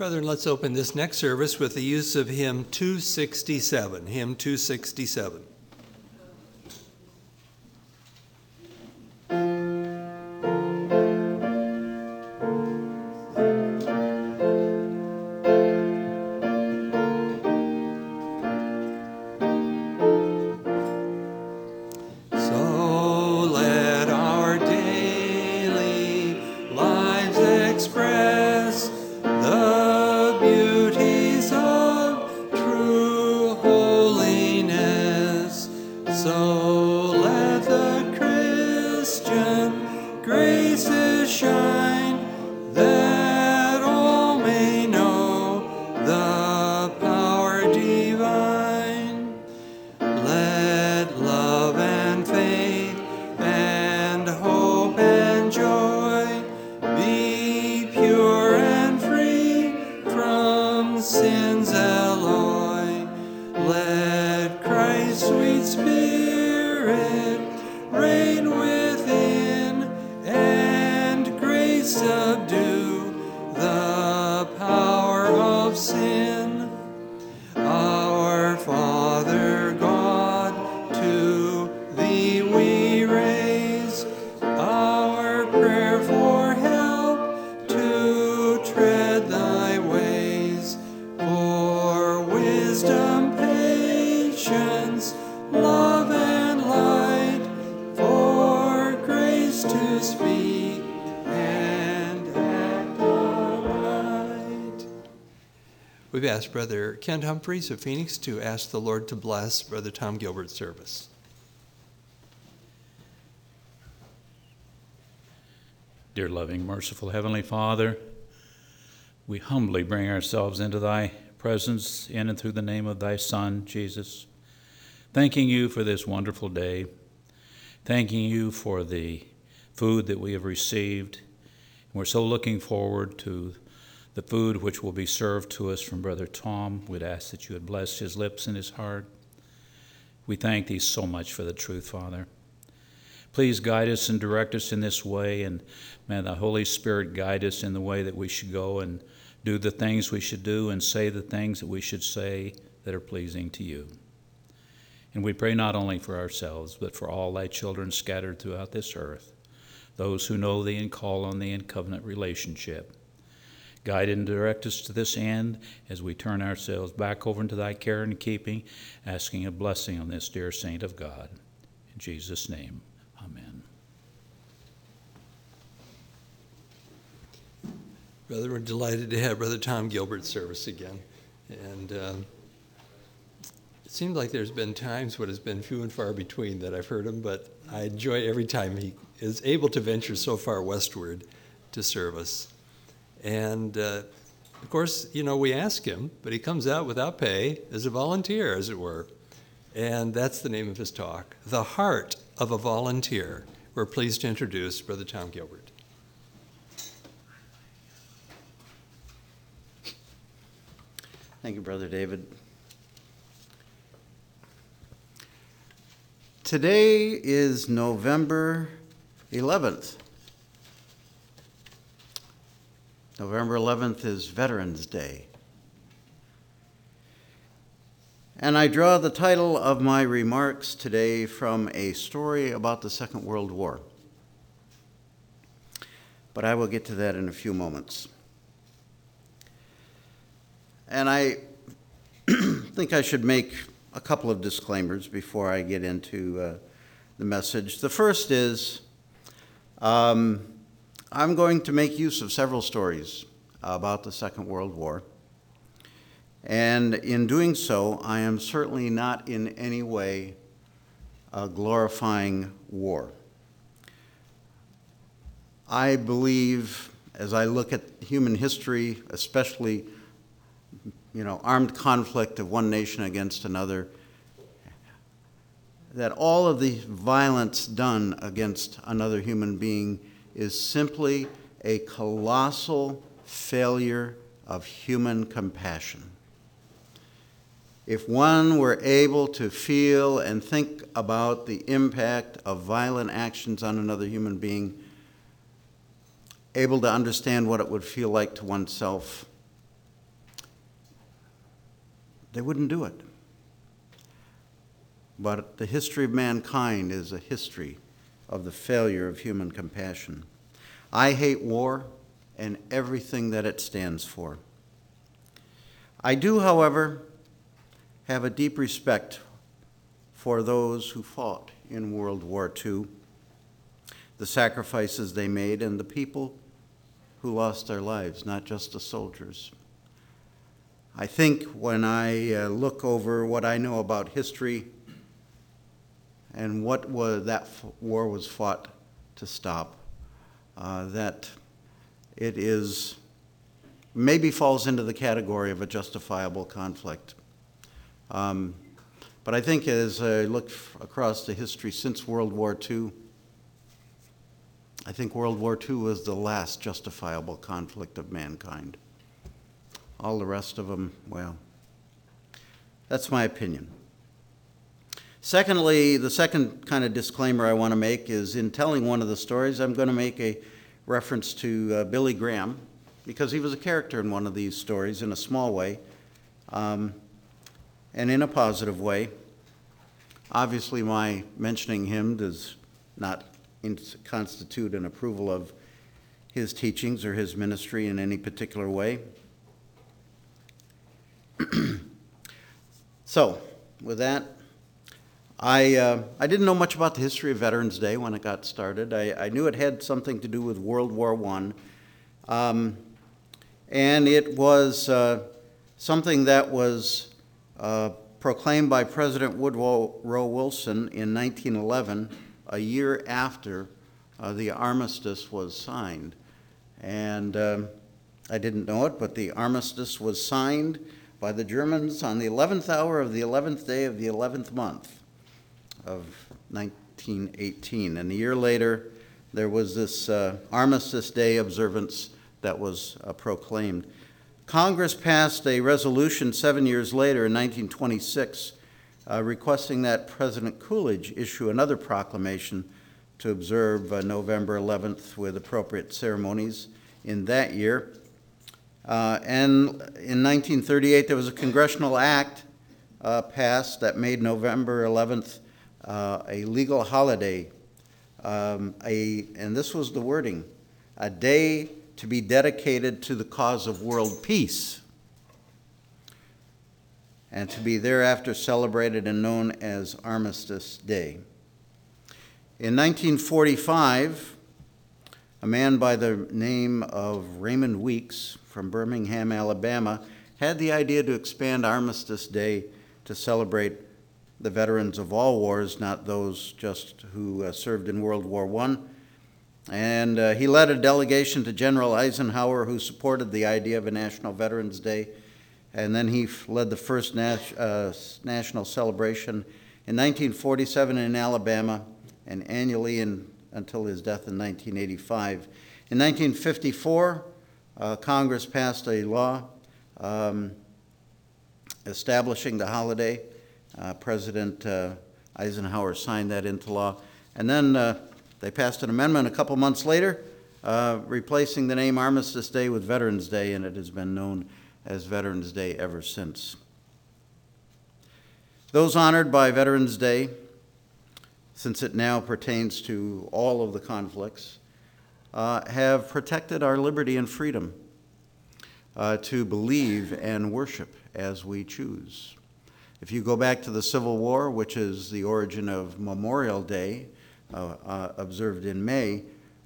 Brethren, let's open this next service with the use of hymn 267. Hymn 267. We've asked Brother Kent Humphreys of Phoenix to ask the Lord to bless Brother Tom Gilbert's service. Dear loving, merciful Heavenly Father, we humbly bring ourselves into thy presence in and through the name of thy Son, Jesus, thanking you for this wonderful day, thanking you for the food that we have received. We're so looking forward to the food which will be served to us from Brother Tom. We'd ask that you would bless his lips and his heart. We thank thee so much for the truth, Father. Please guide us and direct us in this way, and may the Holy Spirit guide us in the way that we should go and do the things we should do and say the things that we should say that are pleasing to you. And we pray not only for ourselves, but for all thy children scattered throughout this earth, those who know thee and call on thee in covenant relationship. Guide and direct us to this end as we turn ourselves back over into thy care and keeping, asking a blessing on this dear saint of God. In Jesus' name, amen. Brother, we're delighted to have Brother Tom Gilbert's service again. And it seems like there's been times when it's been few and far between that I've heard him, but I enjoy every time he is able to venture so far westward to serve us. And, of course, we ask him, but he comes out without pay as a volunteer, as it were. And that's the name of his talk, The Heart of a Volunteer. We're pleased to introduce Brother Tom Gilbert. Thank you, Brother David. Today is November 11th. November 11th is Veterans Day. And I draw the title of my remarks today from a story about the Second World War. But I will get to that in a few moments. And I think I should make a couple of disclaimers before I get into the message. The first is, I'm going to make use of several stories about the Second World War. And in doing so, I am certainly not in any way glorifying war. I believe, as I look at human history, especially, armed conflict of one nation against another, that all of the violence done against another human being is simply a colossal failure of human compassion. If one were able to feel and think about the impact of violent actions on another human being, able to understand what it would feel like to oneself, they wouldn't do it. But the history of mankind is a history of the failure of human compassion. I hate war and everything that it stands for. I do, however, have a deep respect for those who fought in World War II, the sacrifices they made, and the people who lost their lives, not just the soldiers. I think when I look over what I know about history and what that war was fought to stop, that it is maybe falls into the category of a justifiable conflict. But I think as I look across the history since World War II, I think World War II was the last justifiable conflict of mankind. All the rest of them, well, that's my opinion. Secondly, the second kind of disclaimer I want to make is in telling one of the stories, I'm going to make a reference to Billy Graham, because he was a character in one of these stories in a small way, and in a positive way. Obviously, my mentioning him does not constitute an approval of his teachings or his ministry in any particular way. So, with that, I didn't know much about the history of Veterans Day when it got started. I knew it had something to do with World War I, and it was something that was proclaimed by President Woodrow Wilson in 1911, a year after the armistice was signed. And I didn't know it, but the armistice was signed by the Germans on the 11th hour of the 11th day of the 11th month of 1918. And a year later, there was this Armistice Day observance that was proclaimed. Congress passed a resolution 7 years later in 1926 requesting that President Coolidge issue another proclamation to observe November 11th with appropriate ceremonies in that year. And in 1938, there was a congressional act passed that made November 11th a legal holiday, and this was the wording, a day to be dedicated to the cause of world peace, and to be thereafter celebrated and known as Armistice Day. In 1945, a man by the name of Raymond Weeks from Birmingham, Alabama, had the idea to expand Armistice Day to celebrate the veterans of all wars, not those just who served in World War I. And he led a delegation to General Eisenhower, who supported the idea of a National Veterans Day. And then he led the first national celebration in 1947 in Alabama, and annually until his death in 1985. In 1954, Congress passed a law establishing the holiday. President Eisenhower signed that into law. And then they passed an amendment a couple months later, replacing the name Armistice Day with Veterans Day, and it has been known as Veterans Day ever since. Those honored by Veterans Day, since it now pertains to all of the conflicts, have protected our liberty and freedom to believe and worship as we choose. If you go back to the Civil War, which is the origin of Memorial Day, observed in May,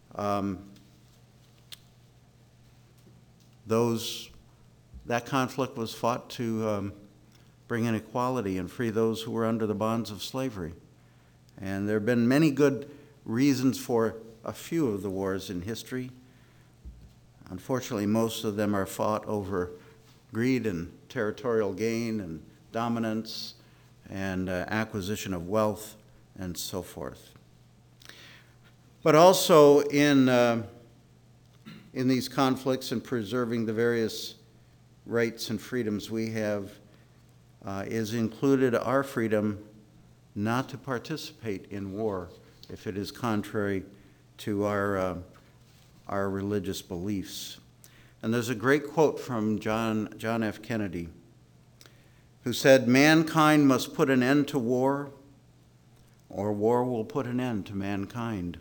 that conflict was fought to bring in equality and free those who were under the bonds of slavery. And there have been many good reasons for a few of the wars in history. Unfortunately, most of them are fought over greed and territorial gain and dominance and acquisition of wealth and so forth. But also in these conflicts and preserving the various rights and freedoms we have is included our freedom not to participate in war if it is contrary to our religious beliefs. And there's a great quote from John F. Kennedy. who said, "Mankind must put an end to war, or war will put an end to mankind.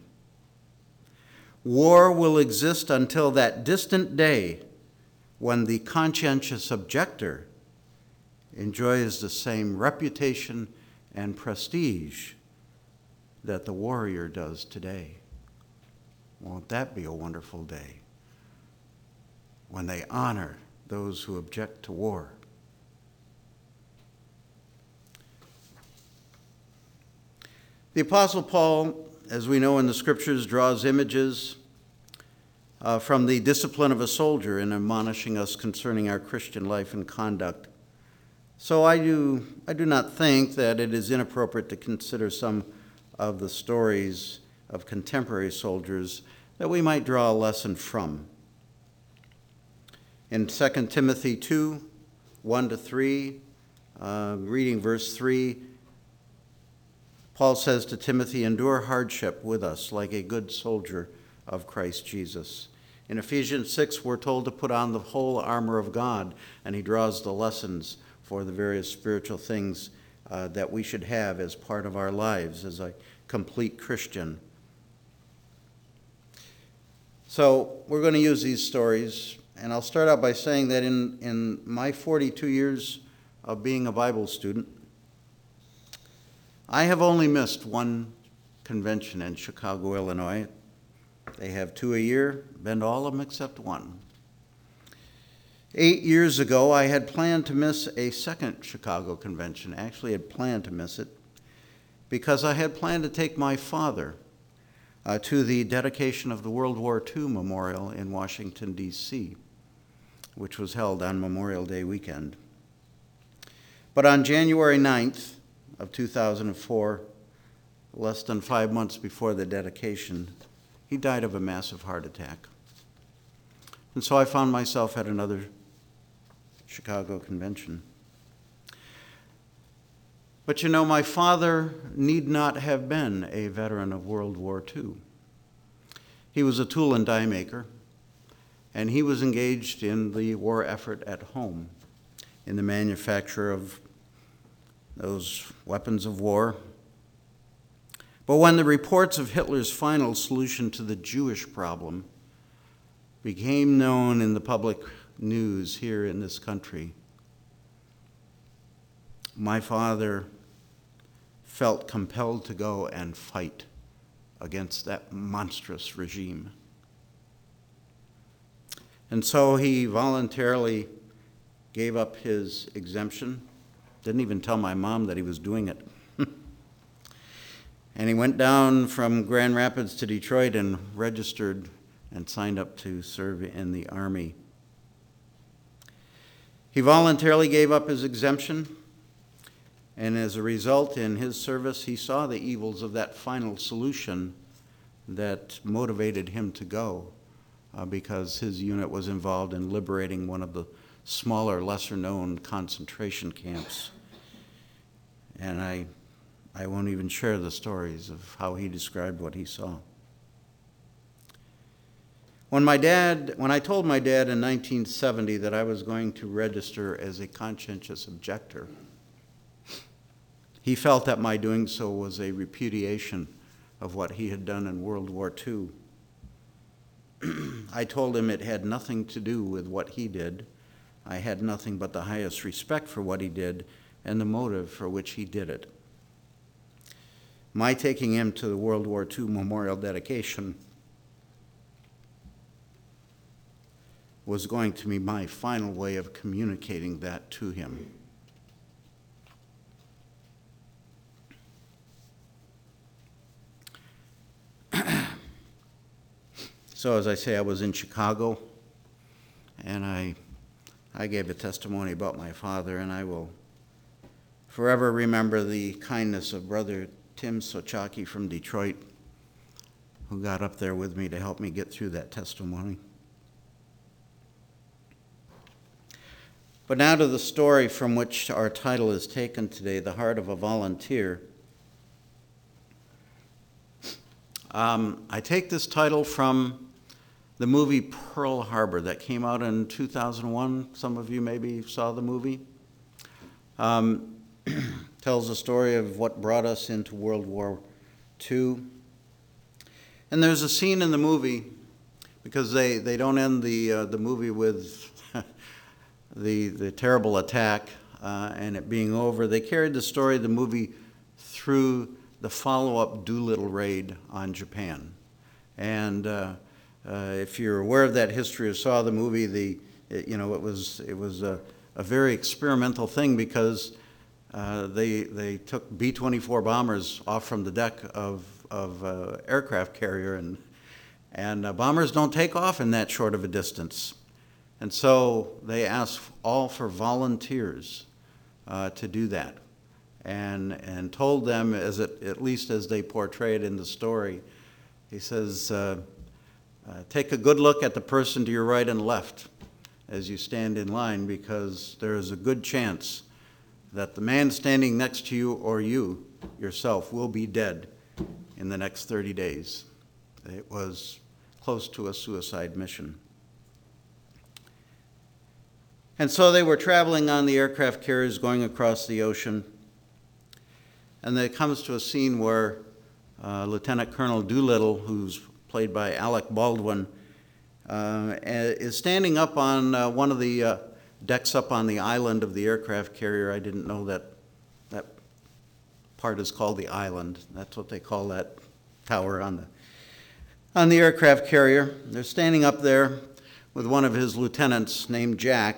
War will exist until that distant day when the conscientious objector enjoys the same reputation and prestige that the warrior does today." Won't that be a wonderful day when they honor those who object to war? The Apostle Paul, as we know in the Scriptures, draws images from the discipline of a soldier in admonishing us concerning our Christian life and conduct. So I do not think that it is inappropriate to consider some of the stories of contemporary soldiers that we might draw a lesson from. In 2 Timothy 2, 1-3, reading verse 3, Paul says to Timothy, "Endure hardship with us like a good soldier of Christ Jesus." In Ephesians 6, we're told to put on the whole armor of God, and he draws the lessons for the various spiritual things that we should have as part of our lives as a complete Christian. So we're going to use these stories, and I'll start out by saying that in my 42 years of being a Bible student, I have only missed one convention in Chicago, Illinois. They have 2 a year, been to all of them except one. 8 years ago, I had planned to miss a second Chicago convention. Actually, had planned to miss it because I had planned to take my father to the dedication of the World War II Memorial in Washington, D.C., which was held on Memorial Day weekend. But on January 9th of 2004, less than 5 months before the dedication, he died of a massive heart attack. And so I found myself at another Chicago convention. But you know, my father need not have been a veteran of World War II. He was a tool and die maker, and he was engaged in the war effort at home, in the manufacture of those weapons of war. But when the reports of Hitler's final solution to the Jewish problem became known in the public news here in this country, my father felt compelled to go and fight against that monstrous regime. And so he voluntarily gave up his exemption, didn't even tell my mom that he was doing it. And he went down from Grand Rapids to Detroit and registered and signed up to serve in the Army. He voluntarily gave up his exemption, and as a result, in his service, he saw the evils of that final solution that motivated him to go, because his unit was involved in liberating one of the smaller, lesser-known concentration camps. And I won't even share the stories of how he described what he saw. When I told my dad in 1970 that I was going to register as a conscientious objector, he felt that my doing so was a repudiation of what he had done in World War II. I told him it had nothing to do with what he did. I had nothing but the highest respect for what he did and the motive for which he did it. My taking him to the World War II memorial dedication was going to be my final way of communicating that to him. So as I say, I was in Chicago, and I gave a testimony about my father, and I will forever remember the kindness of Brother Tim Sochaki from Detroit, who got up there with me to help me get through that testimony. But now to the story from which our title is taken today, The Heart of a Volunteer. I take this title from the movie Pearl Harbor that came out in 2001. Some of you maybe saw the movie. Tells the story of what brought us into World War II. And there's a scene in the movie, because they don't end the movie with the terrible attack and it being over. They carried the story of the movie through the follow-up Doolittle raid on Japan. And if you're aware of that history or saw the movie, it was a very experimental thing, because they took B-24 bombers off from the deck of aircraft carrier, and bombers don't take off in that short of a distance. And so they asked all for volunteers to do that, and told them, at least as they portray it in the story, he says, take a good look at the person to your right and left as you stand in line, because there is a good chance that the man standing next to you or you yourself will be dead in the next 30 days. It was close to a suicide mission. And so they were traveling on the aircraft carriers going across the ocean, and it comes to a scene where Lieutenant Colonel Doolittle, who's played by Alec Baldwin, is standing up on one of the decks up on the island of the aircraft carrier. I didn't know that part is called the island. That's what they call that tower on the aircraft carrier. They're standing up there with one of his lieutenants named Jack.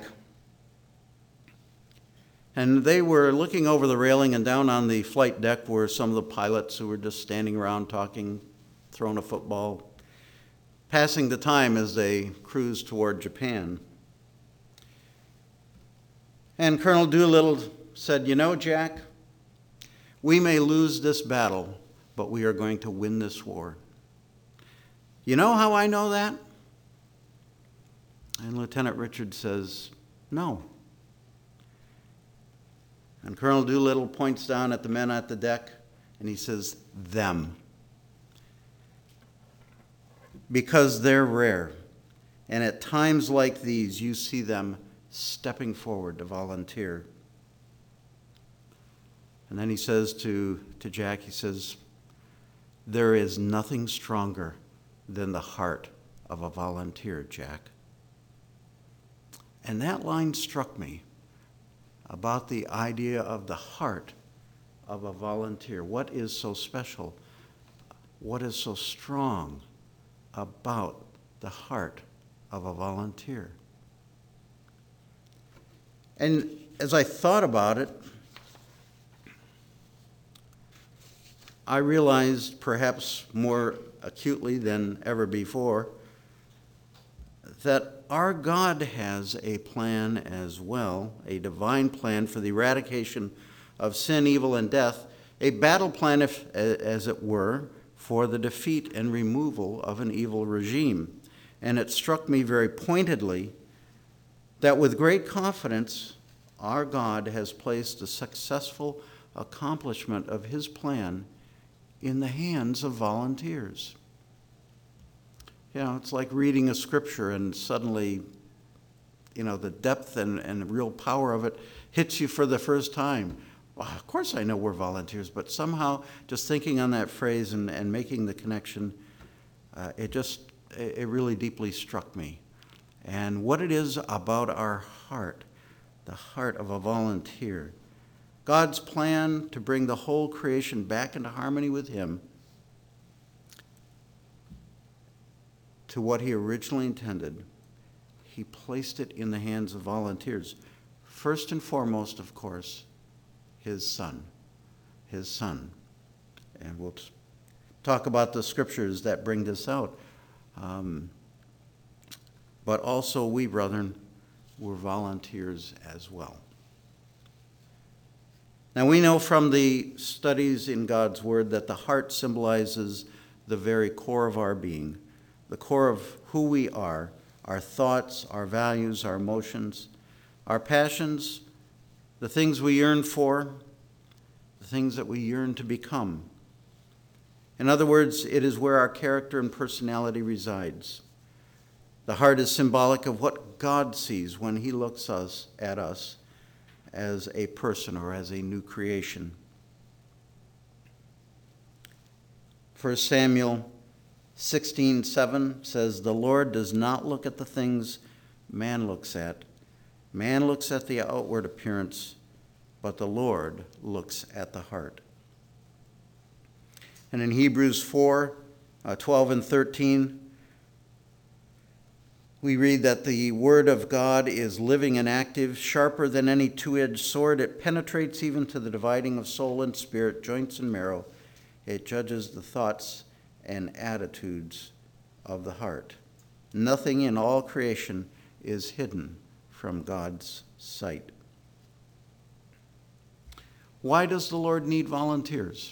And they were looking over the railing, and down on the flight deck were some of the pilots who were just standing around talking, throwing a football, passing the time as they cruised toward Japan. And Colonel Doolittle said, "You know, Jack, we may lose this battle, but we are going to win this war." "You know how I know that?" And Lieutenant Richard says, "No." And Colonel Doolittle points down at the men at the deck, and he says, "Them." Because they're rare. And at times like these, you see them stepping forward to volunteer. And then he says to Jack, he says, "There is nothing stronger than the heart of a volunteer, Jack." And that line struck me about the idea of the heart of a volunteer. What is so special? What is so strong about the heart of a volunteer? And as I thought about it, I realized, perhaps more acutely than ever before, that our God has a plan as well, a divine plan for the eradication of sin, evil, and death, a battle plan, as it were, for the defeat and removal of an evil regime. And it struck me very pointedly that with great confidence, our God has placed the successful accomplishment of his plan in the hands of volunteers. It's like reading a scripture and suddenly, the depth and real power of it hits you for the first time. Well, of course I know we're volunteers, but somehow just thinking on that phrase and making the connection, it really deeply struck me. And what it is about our heart, the heart of a volunteer, God's plan to bring the whole creation back into harmony with him, to what he originally intended, he placed it in the hands of volunteers. First and foremost, of course, his son. And we'll talk about the scriptures that bring this out. But also we, brethren, were volunteers as well. Now we know from the studies in God's word that the heart symbolizes the very core of our being, the core of who we are, our thoughts, our values, our emotions, our passions, the things we yearn for, the things that we yearn to become. In other words, it is where our character and personality resides. The heart is symbolic of what God sees when he looks at us as a person or as a new creation. 1 Samuel 16:7 says, "The Lord does not look at the things man looks at. Man looks at the outward appearance, but the Lord looks at the heart." And in Hebrews 4:12 and 13, we read that the Word of God is living and active, sharper than any two-edged sword. It penetrates even to the dividing of soul and spirit, joints and marrow. It judges the thoughts and attitudes of the heart. Nothing in all creation is hidden from God's sight. Why does the Lord need volunteers?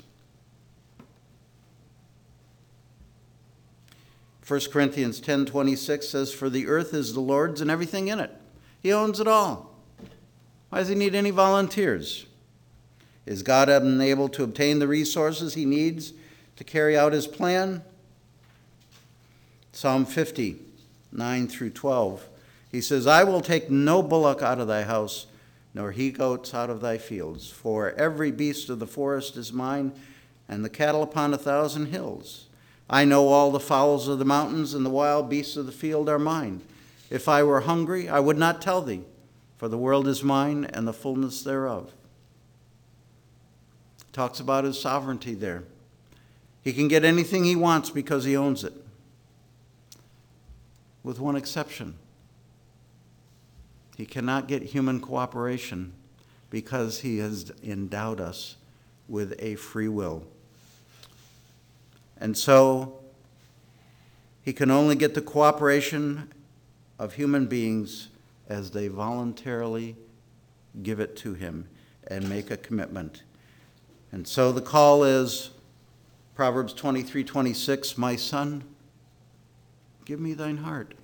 1 Corinthians 10:26 says, "For the earth is the Lord's and everything in it." He owns it all. Why does he need any volunteers? Is God unable to obtain the resources he needs to carry out his plan? Psalm 50:9 through 12. He says, "I will take no bullock out of thy house, nor he-goats out of thy fields. For every beast of the forest is mine, and the cattle upon 1,000 hills. I know all the fowls of the mountains, and the wild beasts of the field are mine. If I were hungry, I would not tell thee, for the world is mine, and the fullness thereof." Talks about his sovereignty there. He can get anything he wants because he owns it. With one exception. He cannot get human cooperation because he has endowed us with a free will. And so he can only get the cooperation of human beings as they voluntarily give it to him and make a commitment. And so the call is Proverbs 23:26, "My son, give me thine heart."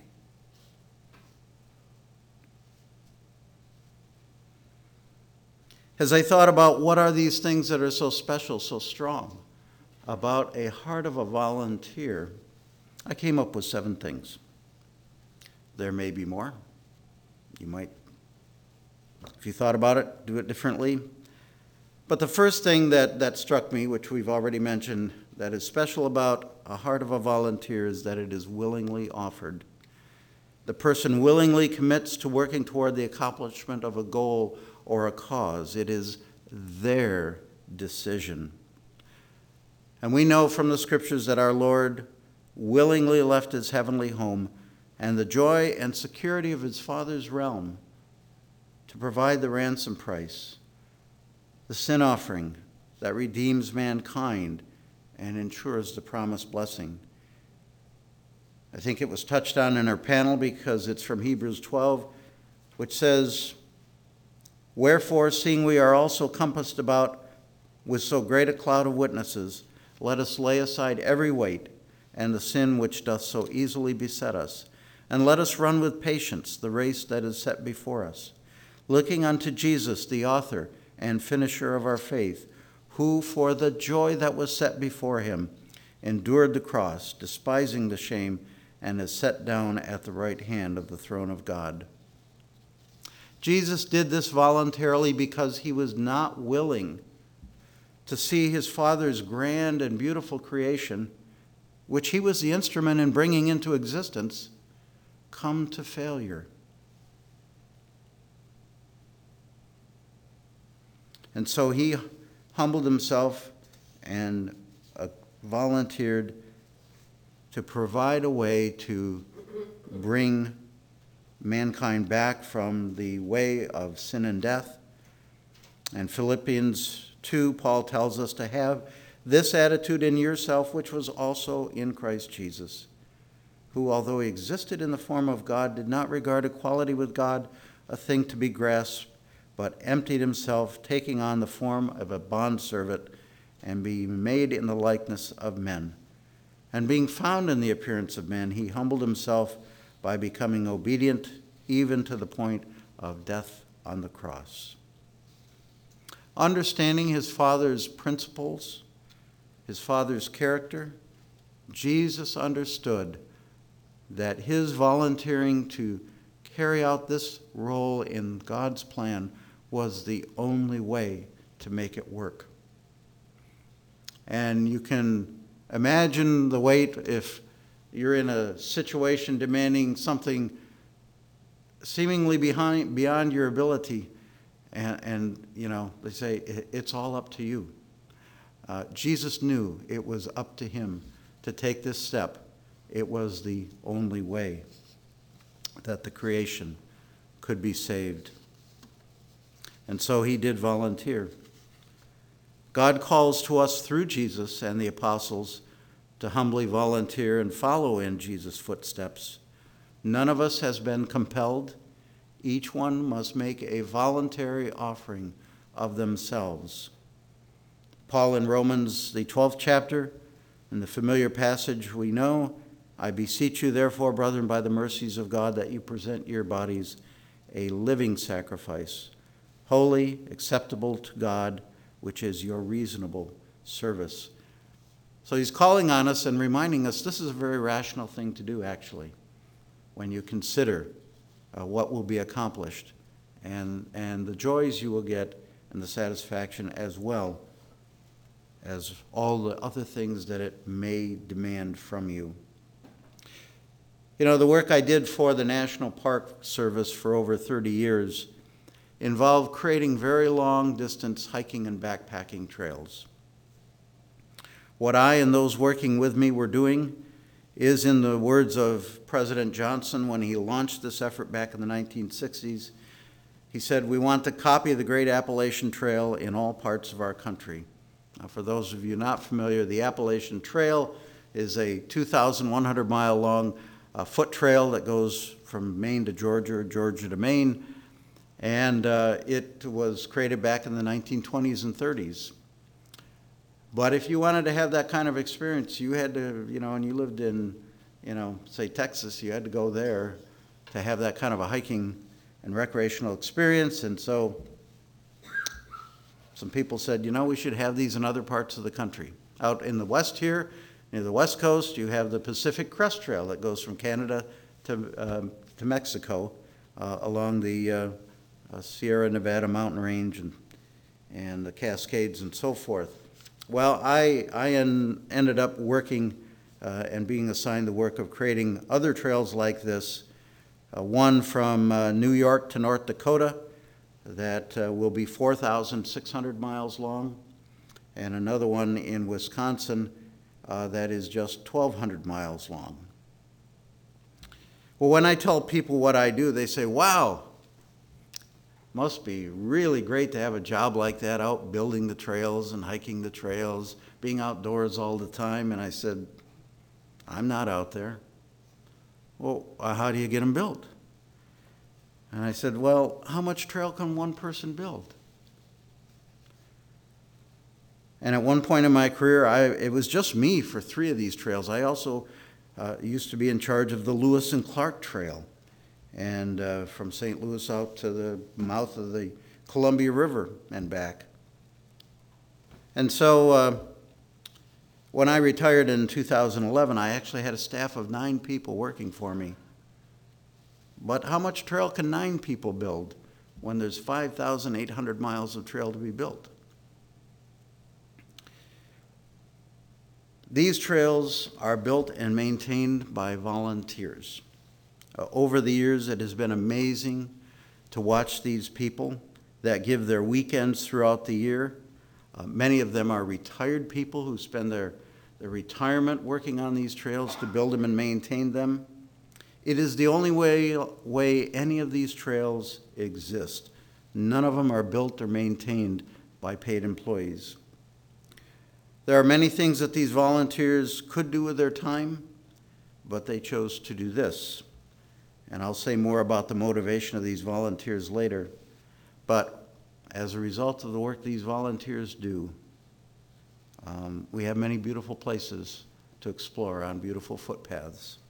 As I thought about what are these things that are so special, so strong about a heart of a volunteer, I came up with 7 things. There may be more. You might, if you thought about it, do it differently. But the first thing that struck me, which we've already mentioned, that is special about a heart of a volunteer is that it is willingly offered. The person willingly commits to working toward the accomplishment of a goal or a cause. It is their decision. And we know from the scriptures that our Lord willingly left his heavenly home and the joy and security of his Father's realm to provide the ransom price, the sin offering that redeems mankind and ensures the promised blessing. I think it was touched on in our panel because it's from Hebrews 12, which says, "Wherefore, seeing we are also compassed about with so great a cloud of witnesses, let us lay aside every weight and the sin which doth so easily beset us, and let us run with patience the race that is set before us, looking unto Jesus, the author and finisher of our faith, who for the joy that was set before him endured the cross, despising the shame, and is set down at the right hand of the throne of God." Jesus did this voluntarily because he was not willing to see his Father's grand and beautiful creation, which he was the instrument in bringing into existence, come to failure. And so he humbled himself and volunteered to provide a way to bring mankind back from the way of sin and death. And Philippians 2, Paul tells us to have this attitude in yourself, which was also in Christ Jesus, who, although he existed in the form of God, did not regard equality with God a thing to be grasped, but emptied himself, taking on the form of a bondservant, and being made in the likeness of men. And being found in the appearance of men, he humbled himself by becoming obedient even to the point of death on the cross. Understanding his Father's principles, his Father's character, Jesus understood that his volunteering to carry out this role in God's plan was the only way to make it work. And you can imagine the weight if you're in a situation demanding something seemingly beyond your ability, and they say, it's all up to you. Jesus knew it was up to him to take this step. It was the only way that the creation could be saved. And so he did volunteer. God calls to us through Jesus and the apostles to humbly volunteer and follow in Jesus' footsteps. None of us has been compelled. Each one must make a voluntary offering of themselves. Paul in Romans, the 12th chapter, in the familiar passage we know, I beseech you, therefore, brethren, by the mercies of God, that you present your bodies a living sacrifice, holy, acceptable to God, which is your reasonable service. So he's calling on us and reminding us this is a very rational thing to do, actually, when you consider what will be accomplished and the joys you will get and the satisfaction, as well as all the other things that it may demand from you. The work I did for the National Park Service for over 30 years involved creating very long-distance hiking and backpacking trails. What I and those working with me were doing is, in the words of President Johnson when he launched this effort back in the 1960s, he said, we want to copy the Great Appalachian Trail in all parts of our country. Now, for those of you not familiar, the Appalachian Trail is a 2,100-mile-long foot trail that goes from Maine to Georgia, or Georgia to Maine, and it was created back in the 1920s and 30s. But if you wanted to have that kind of experience, you had to, and you lived in, say Texas, you had to go there to have that kind of a hiking and recreational experience. And so some people said, we should have these in other parts of the country. Out in the west here, near the west coast, you have the Pacific Crest Trail that goes from Canada to Mexico along the Sierra Nevada mountain range and the Cascades and so forth. Well, I ended up working and being assigned the work of creating other trails like this, one from New York to North Dakota that will be 4,600 miles long, and another one in Wisconsin that is just 1,200 miles long. Well, when I tell people what I do, they say, wow, must be really great to have a job like that, out building the trails and hiking the trails, being outdoors all the time. And I said, I'm not out there. Well, how do you get them built? And I said, well, how much trail can one person build? And at one point in my career, it was just me for 3 of these trails. I also used to be in charge of the Lewis and Clark Trail, and from St. Louis out to the mouth of the Columbia River and back. And so when I retired in 2011, I actually had a staff of 9 people working for me. But how much trail can 9 people build when there's 5,800 miles of trail to be built? These trails are built and maintained by volunteers. Over the years, it has been amazing to watch these people that give their weekends throughout the year. Many of them are retired people who spend their retirement working on these trails to build them and maintain them. It is the only way any of these trails exist. None of them are built or maintained by paid employees. There are many things that these volunteers could do with their time, but they chose to do this. And I'll say more about the motivation of these volunteers later. But as a result of the work these volunteers do, we have many beautiful places to explore on beautiful footpaths.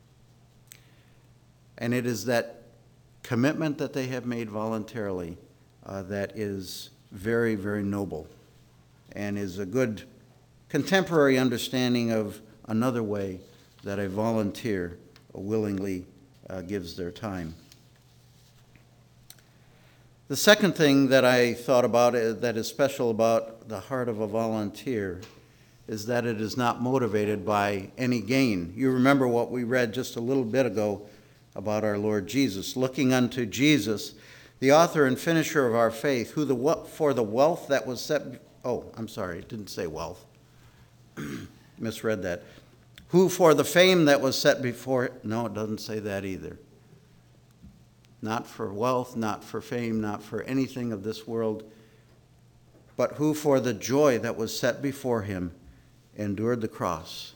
And it is that commitment that they have made voluntarily that is very, very noble and is a good contemporary understanding of another way that a volunteer willingly gives their time. The second thing that I thought about that is special about the heart of a volunteer is that it is not motivated by any gain. You remember what we read just a little bit ago about our Lord Jesus. Looking unto Jesus, the author and finisher of our faith, who for the wealth that was set... Oh, I'm sorry, it didn't say wealth. Misread that. Who for the fame that was set before... No, it doesn't say that either. Not for wealth, not for fame, not for anything of this world, but who for the joy that was set before him endured the cross.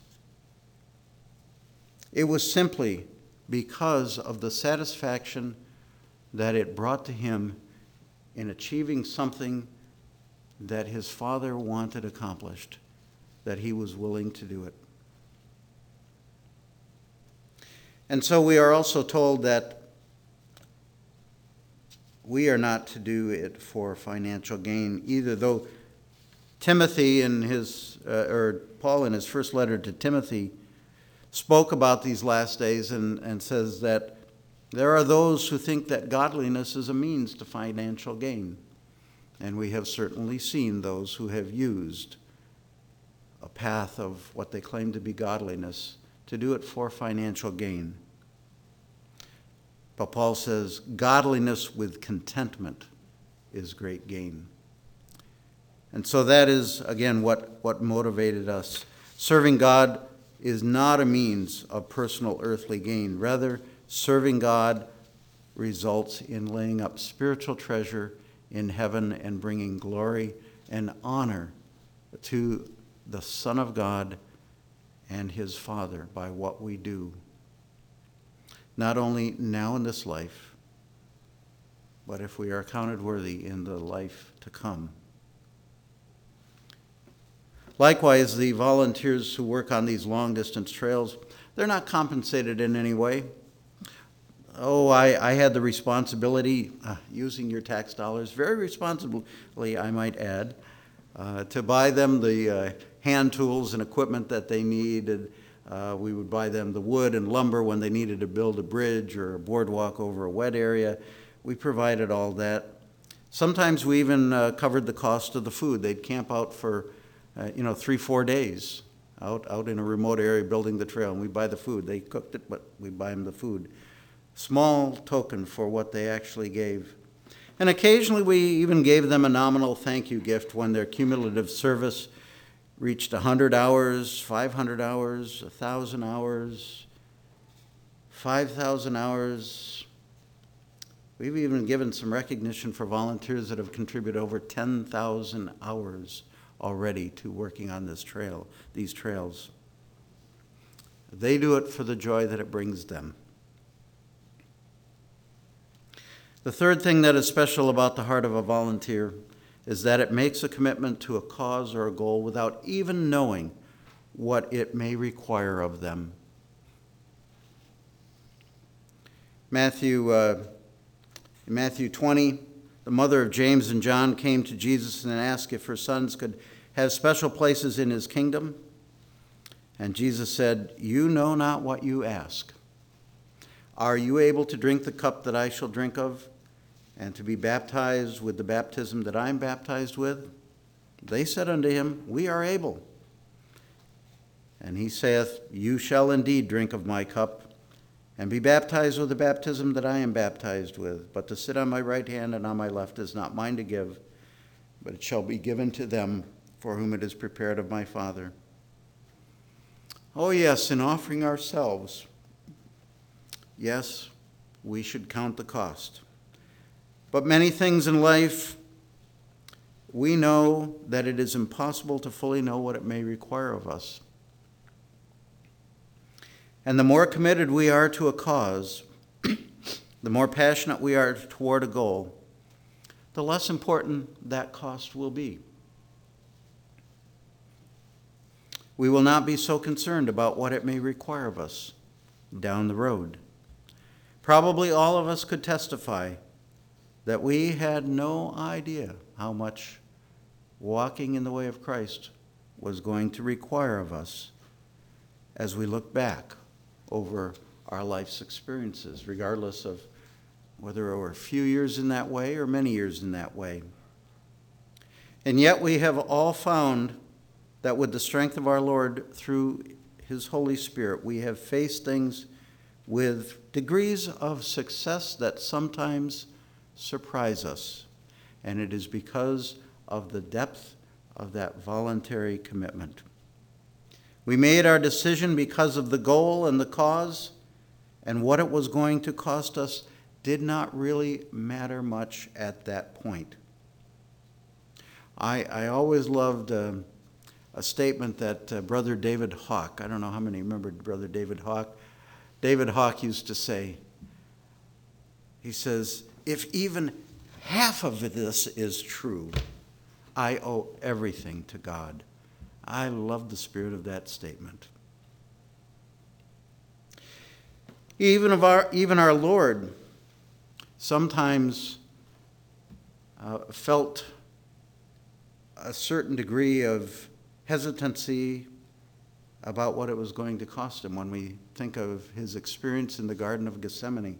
It was simply because of the satisfaction that it brought to him in achieving something that his Father wanted accomplished, that he was willing to do it. And so we are also told that we are not to do it for financial gain either, though Timothy Paul in his first letter to Timothy spoke about these last days and says that there are those who think that godliness is a means to financial gain. And we have certainly seen those who have used a path of what they claim to be godliness to do it for financial gain. But Paul says, godliness with contentment is great gain. And so that is, again, what motivated us. Serving God is not a means of personal earthly gain. Rather, serving God results in laying up spiritual treasure in heaven and bringing glory and honor to the Son of God and his Father by what we do. Not only now in this life, but if we are counted worthy in the life to come. Likewise, the volunteers who work on these long-distance trails, they're not compensated in any way. Oh, I had the responsibility, using your tax dollars, very responsibly, I might add, to buy them the hand tools and equipment that they needed. We would buy them the wood and lumber when they needed to build a bridge or a boardwalk over a wet area. We provided all that. Sometimes we even covered the cost of the food. They'd camp out for 3-4 days out in a remote area building the trail, and we buy the food. They cooked it, but we buy them the food. Small token for what they actually gave. And occasionally we even gave them a nominal thank you gift when their cumulative service reached 100 hours, 500 hours, 1,000 hours, 5,000 hours. We've even given some recognition for volunteers that have contributed over 10,000 hours already to working on these trails. They do it for the joy that it brings them. The third thing that is special about the heart of a volunteer is that it makes a commitment to a cause or a goal without even knowing what it may require of them. In Matthew 20, the mother of James and John came to Jesus and asked if her sons could have special places in his kingdom. And Jesus said, "You know not what you ask. Are you able to drink the cup that I shall drink of, and to be baptized with the baptism that I am baptized with?" They said unto him, "We are able." And he saith, "You shall indeed drink of my cup, and be baptized with the baptism that I am baptized with. But to sit on my right hand and on my left is not mine to give, but it shall be given to them for whom it is prepared of my Father." Oh yes, in offering ourselves, yes, we should count the cost. But many things in life, we know that it is impossible to fully know what it may require of us. And the more committed we are to a cause, the more passionate we are toward a goal, the less important that cost will be. We will not be so concerned about what it may require of us down the road. Probably all of us could testify that we had no idea how much walking in the way of Christ was going to require of us as we look back over our life's experiences, regardless of whether it were a few years in that way or many years in that way. And yet we have all found that with the strength of our Lord through his Holy Spirit, we have faced things with degrees of success that sometimes surprise us. And it is because of the depth of that voluntary commitment. We made our decision because of the goal and the cause, and what it was going to cost us did not really matter much at that point. I always loved a statement that Brother David Hawk, I don't know how many remember Brother David Hawk. David Hawk used to say, he says, if even half of this is true, I owe everything to God. I love the spirit of that statement. Even our Lord sometimes felt a certain degree of hesitancy about what it was going to cost him when we think of his experience in the Garden of Gethsemane.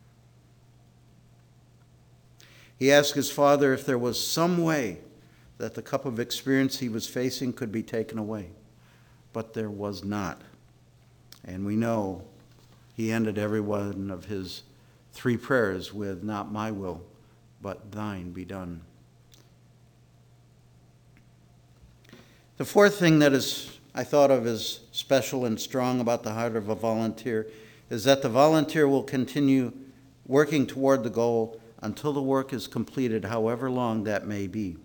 He asked his Father if there was some way that the cup of experience he was facing could be taken away. But there was not. And we know he ended every one of his 3 prayers with, not my will, but thine be done. The fourth thing that I thought of as special and strong about the heart of a volunteer is that the volunteer will continue working toward the goal until the work is completed, however long that may be.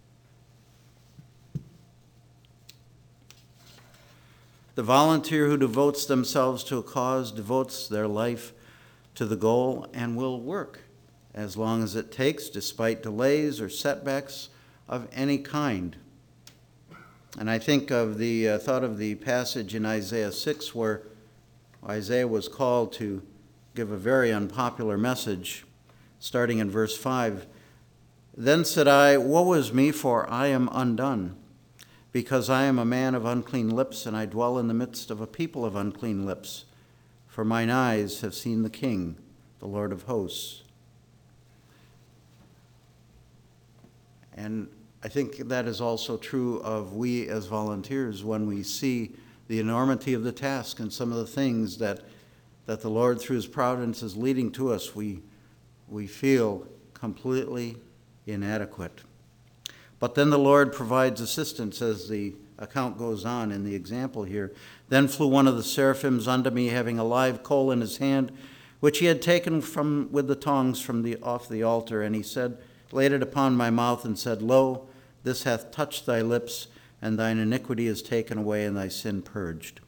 The volunteer who devotes themselves to a cause devotes their life to the goal and will work as long as it takes, despite delays or setbacks of any kind. And I think of thought of the passage in Isaiah 6 where Isaiah was called to give a very unpopular message, starting in verse 5. Then said I, woe is me, for I am undone, because I am a man of unclean lips, and I dwell in the midst of a people of unclean lips. For mine eyes have seen the King, the Lord of hosts. And I think that is also true of we as volunteers when we see the enormity of the task and some of the things that the Lord through his providence is leading to us, we feel completely inadequate. But then the Lord provides assistance as the account goes on in the example here. Then flew one of the seraphims unto me, having a live coal in his hand, which he had taken with the tongs off the altar, and he said, laid it upon my mouth, and said, Lo, this hath touched thy lips, and thine iniquity is taken away, and thy sin purged.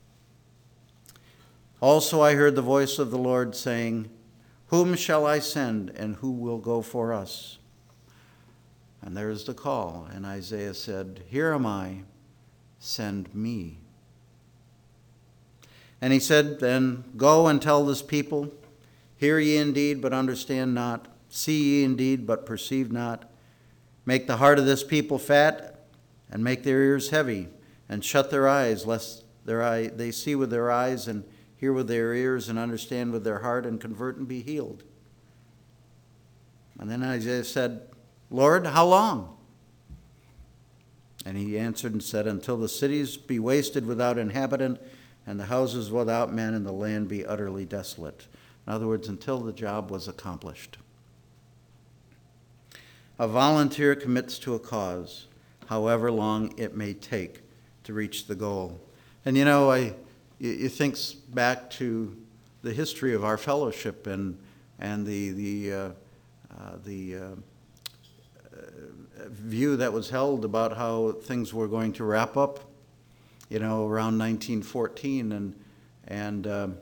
Also I heard the voice of the Lord saying, whom shall I send, and who will go for us? And there is the call, and Isaiah said, here am I, send me. And he said, then go and tell this people, hear ye indeed, but understand not, see ye indeed, but perceive not. Make the heart of this people fat, and make their ears heavy, and shut their eyes, lest they see with their eyes, and hear with their ears, and understand with their heart, and convert and be healed. And then Isaiah said, Lord, how long? And he answered and said, until the cities be wasted without inhabitant, and the houses without men, and the land be utterly desolate. In other words, until the job was accomplished. A volunteer commits to a cause, however long it may take to reach the goal. And you think back to the history of our fellowship and the view that was held about how things were going to wrap up, around 1914, and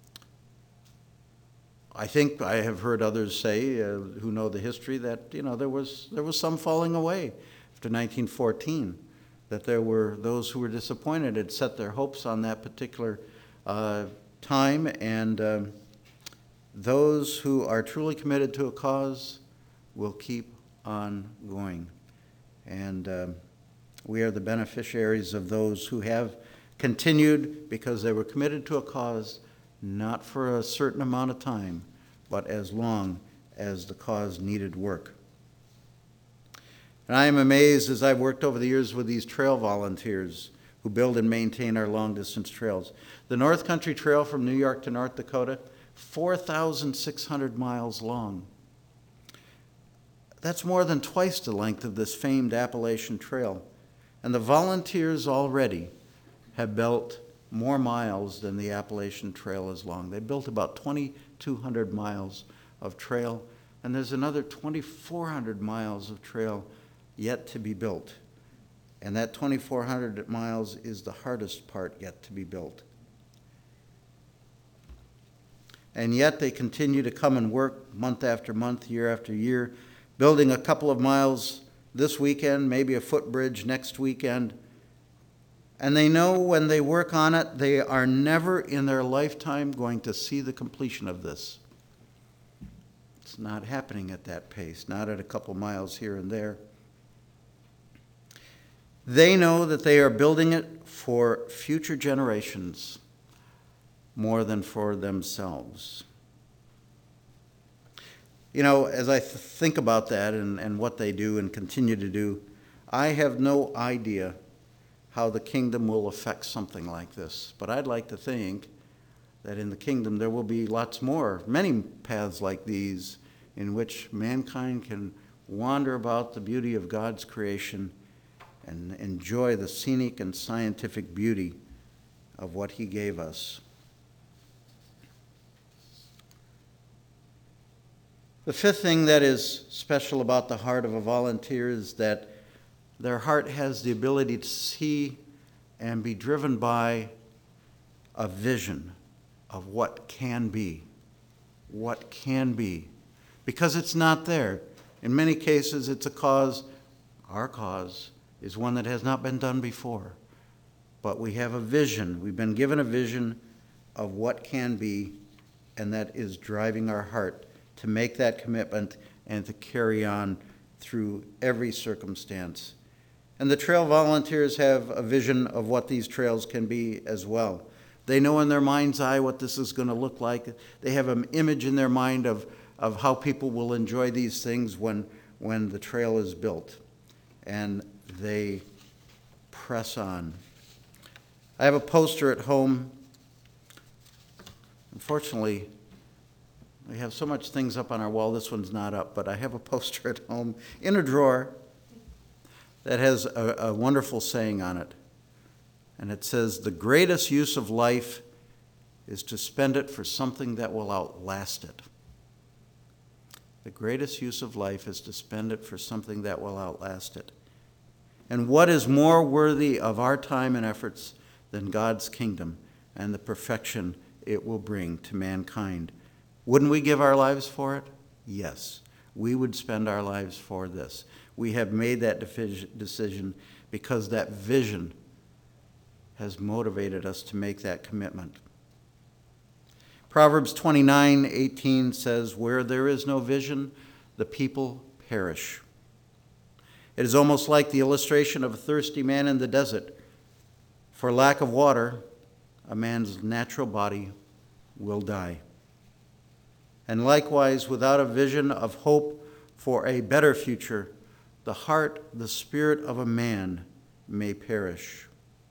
I think I have heard others say who know the history that there was some falling away after 1914, that there were those who were disappointed, had set their hopes on that particular time, and those who are truly committed to a cause will keep on going. And we are the beneficiaries of those who have continued because they were committed to a cause, not for a certain amount of time, but as long as the cause needed work. And I am amazed as I've worked over the years with these trail volunteers who build and maintain our long-distance trails. The North Country Trail from New York to North Dakota, 4,600 miles long. That's more than twice the length of this famed Appalachian Trail. And the volunteers already have built more miles than the Appalachian Trail is long. They built about 2,200 miles of trail, and there's another 2,400 miles of trail yet to be built. And that 2,400 miles is the hardest part yet to be built. And yet they continue to come and work month after month, year after year, building a couple of miles this weekend, maybe a footbridge next weekend. And they know when they work on it, they are never in their lifetime going to see the completion of this. It's not happening at that pace, not at a couple miles here and there. They know that they are building it for future generations more than for themselves. You know, as I think about that and what they do and continue to do, I have no idea how the kingdom will affect something like this. But I'd like to think that in the kingdom there will be lots more, many paths like these in which mankind can wander about the beauty of God's creation and enjoy the scenic and scientific beauty of what He gave us. The fifth thing that is special about the heart of a volunteer is that their heart has the ability to see and be driven by a vision of what can be. What can be. Because it's not there. In many cases, it's a cause, our cause, is one that has not been done before. But we have a vision. We've been given a vision of what can be, and that is driving our heart to make that commitment and to carry on through every circumstance. And the trail volunteers have a vision of what these trails can be as well. They know in their mind's eye what this is going to look like. They have an image in their mind of how people will enjoy these things when the trail is built. And they press on. I have a poster at home. Unfortunately, we have so much things up on our wall. This one's not up, but I have a poster at home in a drawer that has a wonderful saying on it. And it says, "The greatest use of life is to spend it for something that will outlast it." The greatest use of life is to spend it for something that will outlast it. And what is more worthy of our time and efforts than God's kingdom and the perfection it will bring to mankind? Wouldn't we give our lives for it? Yes, we would spend our lives for this. We have made that decision because that vision has motivated us to make that commitment. Proverbs 29:18 says, "Where there is no vision, the people perish." It is almost like the illustration of a thirsty man in the desert. For lack of water, a man's natural body will die. And likewise, without a vision of hope for a better future, the heart, the spirit of a man may perish.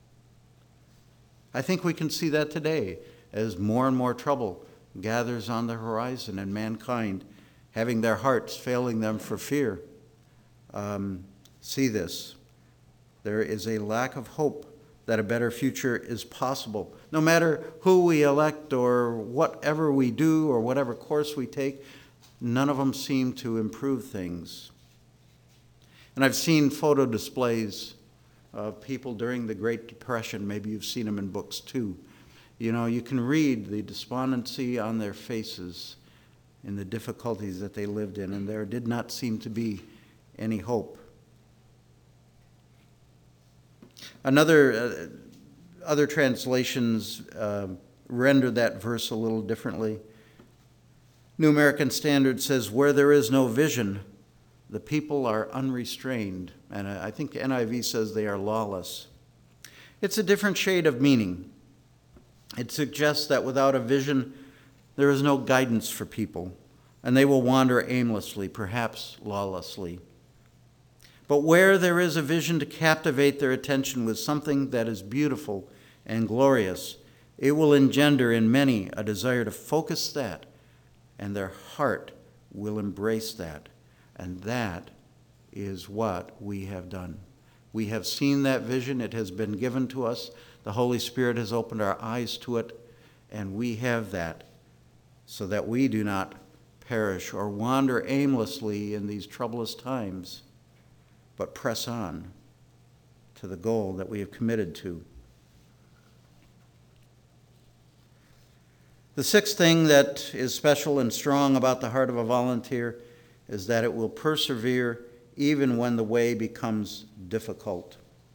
I think we can see that today as more and more trouble gathers on the horizon and mankind having their hearts failing them for fear. See this. There is a lack of hope that a better future is possible. No matter who we elect or whatever we do or whatever course we take, none of them seem to improve things. And I've seen photo displays of people during the Great Depression. Maybe you've seen them in books too. You know, you can read the despondency on their faces in the difficulties that they lived in, and there did not seem to be any hope. Other translations render that verse a little differently. New American Standard says, "Where there is no vision, the people are unrestrained." And I think the NIV says they are lawless. It's a different shade of meaning. It suggests that without a vision, there is no guidance for people. and they will wander aimlessly, perhaps lawlessly. But where there is a vision to captivate their attention with something that is beautiful and glorious, it will engender in many a desire to focus that, and their heart will embrace that. And that is what we have done. We have seen that vision. It has been given to us. The Holy Spirit has opened our eyes to it, and we have that so that we do not perish or wander aimlessly in these troublous times, but press on to the goal that we have committed to. The sixth thing that is special and strong about the heart of a volunteer is that it will persevere even when the way becomes difficult.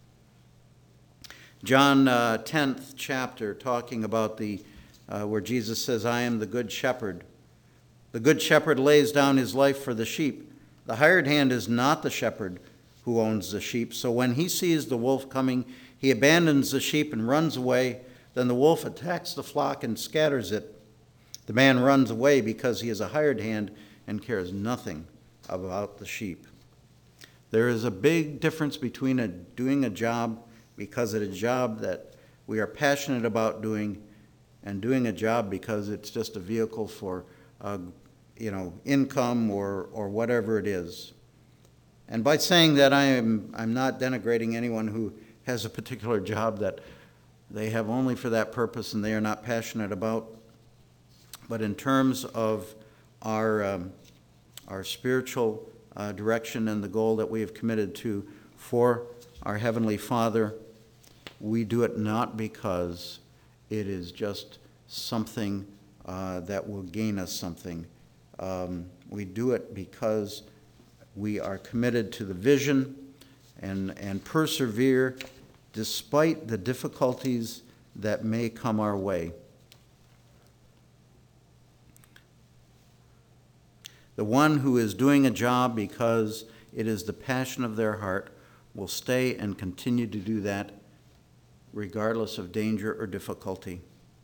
John 10th chapter, talking about where Jesus says, I am the good shepherd. The good shepherd lays down his life for the sheep. The hired hand is not the shepherd who owns the sheep. So when he sees the wolf coming, he abandons the sheep and runs away. Then the wolf attacks the flock and scatters it. The man runs away because he is a hired hand and cares nothing about the sheep. There is a big difference between doing a job because it's a job that we are passionate about doing, and doing a job because it's just a vehicle for income or whatever it is. And by saying that, I'm not denigrating anyone who has a particular job that they have only for that purpose and they are not passionate about. But in terms of our spiritual direction and the goal that we have committed to for our Heavenly Father, we do it not because it is just something that will gain us something. We do it because we are committed to the vision and persevere despite the difficulties that may come our way. The one who is doing a job because it is the passion of their heart will stay and continue to do that regardless of danger or difficulty.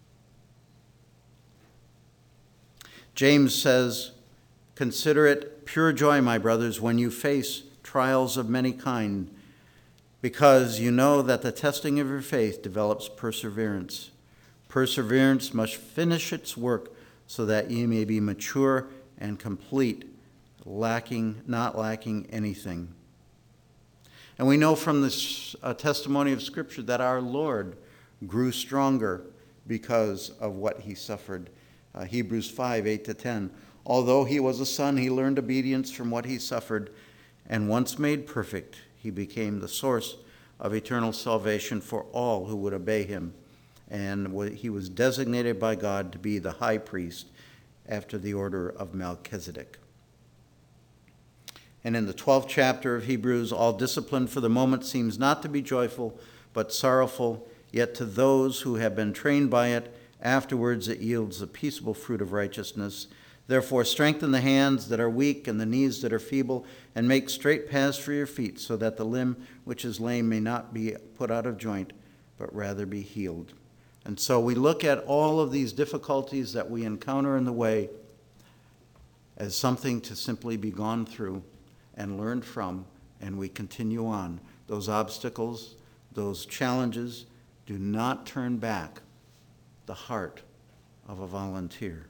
James says, consider it pure joy, my brothers, when you face trials of many kinds, because you know that the testing of your faith develops perseverance. Perseverance must finish its work so that ye may be mature and complete, not lacking anything. And we know from this testimony of Scripture that our Lord grew stronger because of what he suffered. Hebrews 5, 8-10. Although he was a son, he learned obedience from what he suffered, and once made perfect, he became the source of eternal salvation for all who would obey him. And he was designated by God to be the high priest after the order of Melchizedek. And in the 12th chapter of Hebrews, all discipline for the moment seems not to be joyful, but sorrowful, yet to those who have been trained by it, afterwards it yields the peaceable fruit of righteousness. Therefore strengthen the hands that are weak and the knees that are feeble, and make straight paths for your feet, so that the limb which is lame may not be put out of joint, but rather be healed. And so we look at all of these difficulties that we encounter in the way as something to simply be gone through and learned from, and we continue on. Those obstacles, those challenges, do not turn back the heart of a volunteer.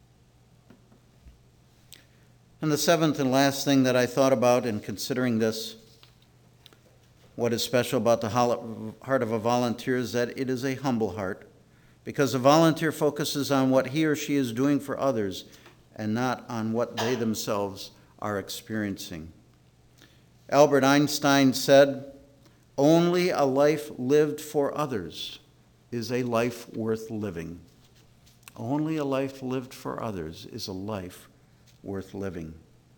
And the seventh and last thing that I thought about in considering this, what is special about the heart of a volunteer, is that it is a humble heart, because a volunteer focuses on what he or she is doing for others and not on what they themselves are experiencing. Albert Einstein said, "Only a life lived for others is a life worth living." Only a life lived for others is a life worth living.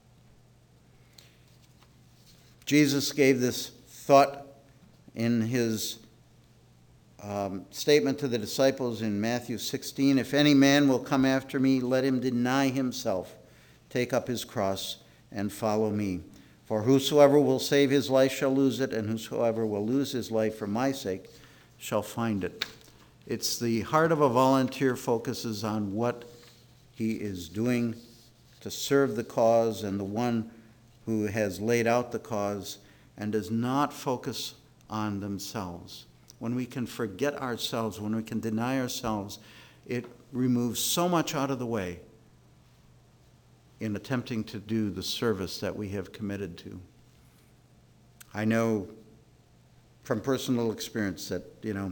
Jesus gave this thought in his statement to the disciples in Matthew 16. If any man will come after me, let him deny himself, take up his cross, and follow me. For whosoever will save his life shall lose it, and whosoever will lose his life for my sake shall find it. It's the heart of a volunteer focuses on what he is doing to serve the cause and the one who has laid out the cause and does not focus on themselves. When we can forget ourselves, when we can deny ourselves, it removes so much out of the way in attempting to do the service that we have committed to. I know from personal experience that,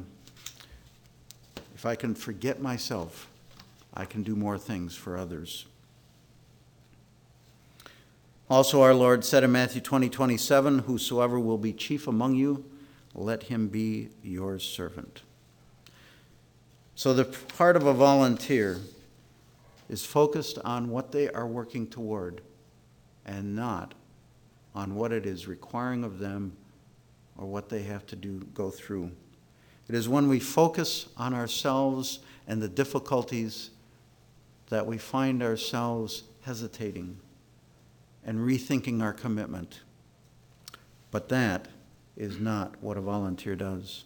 if I can forget myself, I can do more things for others. Also, our Lord said in Matthew 20:27, "Whosoever will be chief among you, let him be your servant." So the part of a volunteer is focused on what they are working toward and not on what it is requiring of them or what they have to go through. It is when we focus on ourselves and the difficulties that we find ourselves hesitating and rethinking our commitment. But that is not what a volunteer does.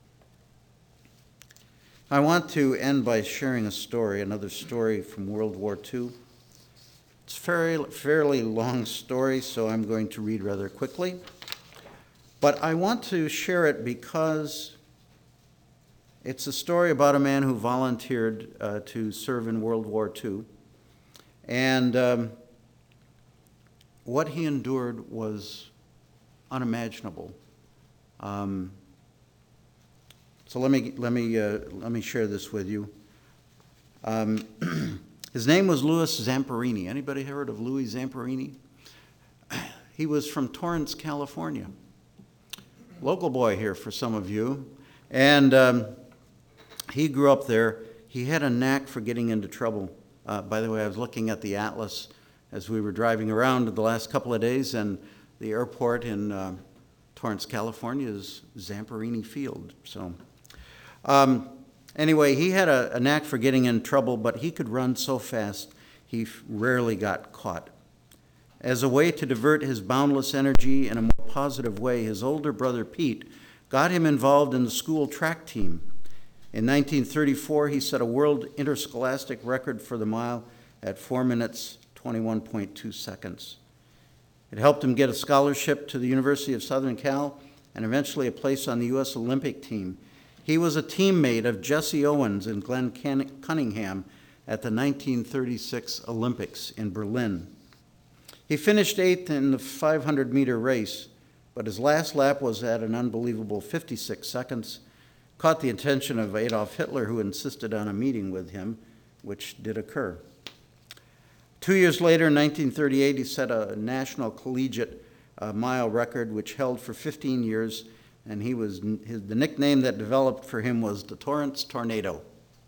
I want to end by sharing a story, another story from World War II. It's a fairly long story, so I'm going to read rather quickly. But I want to share it because it's a story about a man who volunteered to serve in World War II. And what he endured was unimaginable. So let me share this with you. His name was Louis Zamperini. Anybody heard of Louis Zamperini? He was from Torrance, California. Local boy here for some of you. And he grew up there. He had a knack for getting into trouble. By the way, I was looking at the atlas as we were driving around the last couple of days, and the airport in Torrance, California is Zamperini Field. So anyway, he had a knack for getting in trouble, but he could run so fast he rarely got caught. As a way to divert his boundless energy in a more positive way, his older brother Pete got him involved in the school track team. In 1934, he set a world interscholastic record for the mile at 4 minutes, 21.2 seconds. It helped him get a scholarship to the University of Southern Cal and eventually a place on the U.S. Olympic team. He was a teammate of Jesse Owens and Glenn Cunningham at the 1936 Olympics in Berlin. He finished 8th in the 500-meter race, but his last lap was at an unbelievable 56 seconds, caught the attention of Adolf Hitler, who insisted on a meeting with him, which did occur. 2 years later, in 1938, he set a national collegiate mile record, which held for 15 years, and the nickname that developed for him was the Torrance Tornado.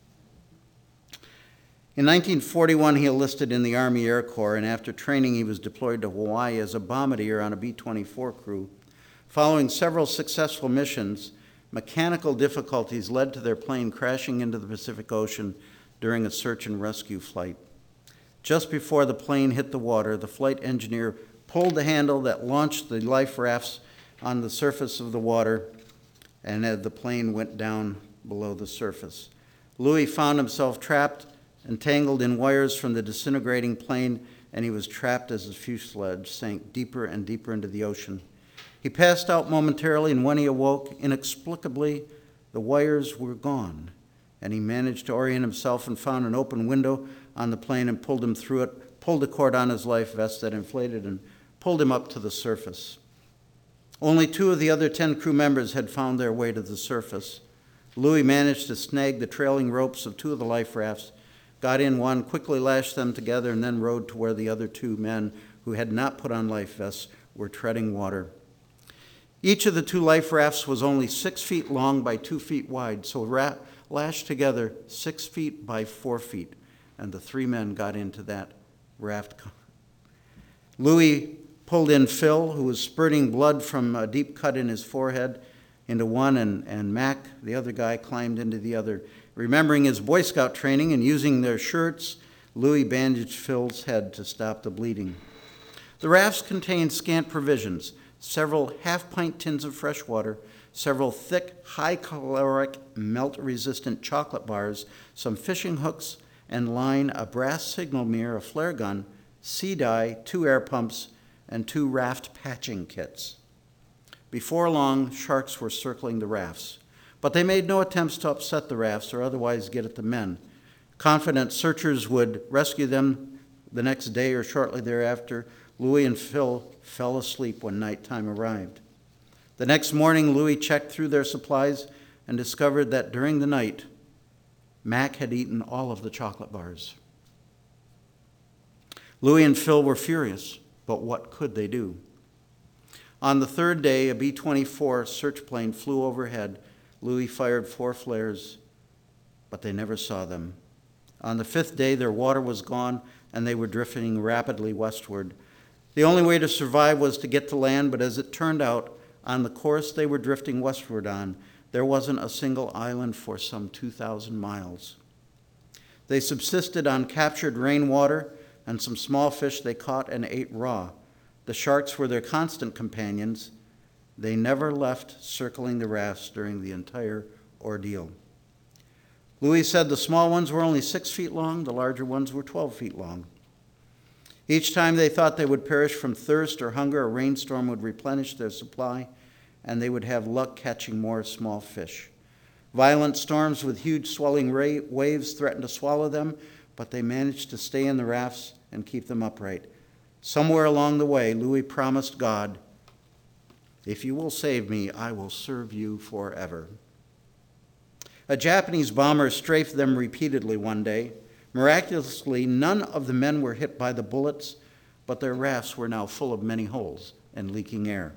In 1941, he enlisted in the Army Air Corps, and after training, he was deployed to Hawaii as a bombardier on a B-24 crew. Following several successful missions, mechanical difficulties led to their plane crashing into the Pacific Ocean during a search and rescue flight. Just before the plane hit the water, the flight engineer pulled the handle that launched the life rafts on the surface of the water, and the plane went down below the surface. Louis found himself trapped, entangled in wires from the disintegrating plane, and he was trapped as his fuselage sank deeper and deeper into the ocean. He passed out momentarily, and when he awoke, inexplicably, the wires were gone, and he managed to orient himself and found an open window on the plane and pulled him through it, pulled the cord on his life vest that inflated, and pulled him up to the surface. Only 2 of the other 10 crew members had found their way to the surface. Louis managed to snag the trailing ropes of 2 of the life rafts, got in one, quickly lashed them together, and then rowed to where the other 2 men who had not put on life vests were treading water. Each of the 2 life rafts was only 6 feet long by 2 feet wide, so lashed together 6 feet by 4 feet, and the 3 men got into that raft. Louis pulled in Phil, who was spurting blood from a deep cut in his forehead, into one, and Mac, the other guy, climbed into the other. Remembering his Boy Scout training and using their shirts, Louis bandaged Phil's head to stop the bleeding. The rafts contained scant provisions, several half-pint tins of fresh water, several thick, high-caloric, melt-resistant chocolate bars, some fishing hooks and line, a brass signal mirror, a flare gun, sea dye, 2 air pumps, and 2 raft patching kits. Before long, sharks were circling the rafts, but they made no attempts to upset the rafts or otherwise get at the men. Confident searchers would rescue them the next day or shortly thereafter. Louis and Phil fell asleep when nighttime arrived. The next morning, Louis checked through their supplies and discovered that during the night, Mac had eaten all of the chocolate bars. Louis and Phil were furious, but what could they do? On the third day, a B-24 search plane flew overhead. Louis fired 4 flares, but they never saw them. On the 5th day, their water was gone, and they were drifting rapidly westward. The only way to survive was to get to land, but as it turned out, on the course they were drifting westward on, there wasn't a single island for some 2,000 miles. They subsisted on captured rainwater and some small fish they caught and ate raw. The sharks were their constant companions. They never left circling the rafts during the entire ordeal. Louis said the small ones were only 6 feet long, the larger ones were 12 feet long. Each time they thought they would perish from thirst or hunger, a rainstorm would replenish their supply, and they would have luck catching more small fish. Violent storms with huge swelling waves threatened to swallow them, but they managed to stay in the rafts and keep them upright. Somewhere along the way, Louis promised God, "If you will save me, I will serve you forever." A Japanese bomber strafed them repeatedly one day. Miraculously, none of the men were hit by the bullets, but their rafts were now full of many holes and leaking air.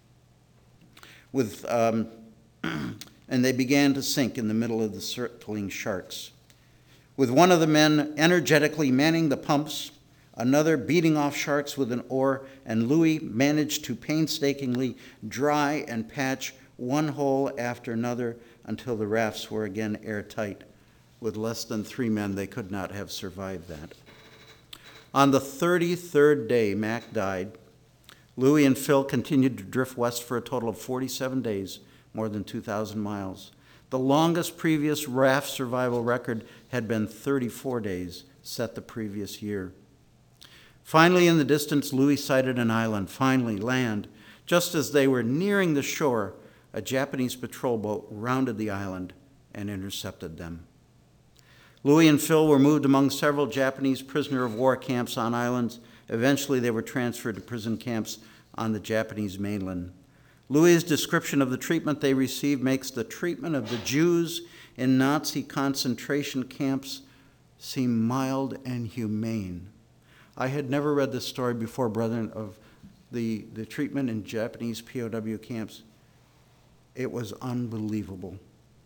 And they began to sink in the middle of the circling sharks. With one of the men energetically manning the pumps, another beating off sharks with an oar, and Louis managed to painstakingly dry and patch one hole after another until the rafts were again airtight. With less than 3 men, they could not have survived that. On the 33rd day, Mac died. Louis and Phil continued to drift west for a total of 47 days, more than 2,000 miles. The longest previous raft survival record had been 34 days, set the previous year. Finally, in the distance, Louis sighted an island, finally land. Just as they were nearing the shore, a Japanese patrol boat rounded the island and intercepted them. Louis and Phil were moved among several Japanese prisoner of war camps on islands. Eventually, they were transferred to prison camps on the Japanese mainland. Louis' description of the treatment they received makes the treatment of the Jews in Nazi concentration camps seem mild and humane. I had never read this story before, brethren, of the treatment in Japanese POW camps. It was unbelievable.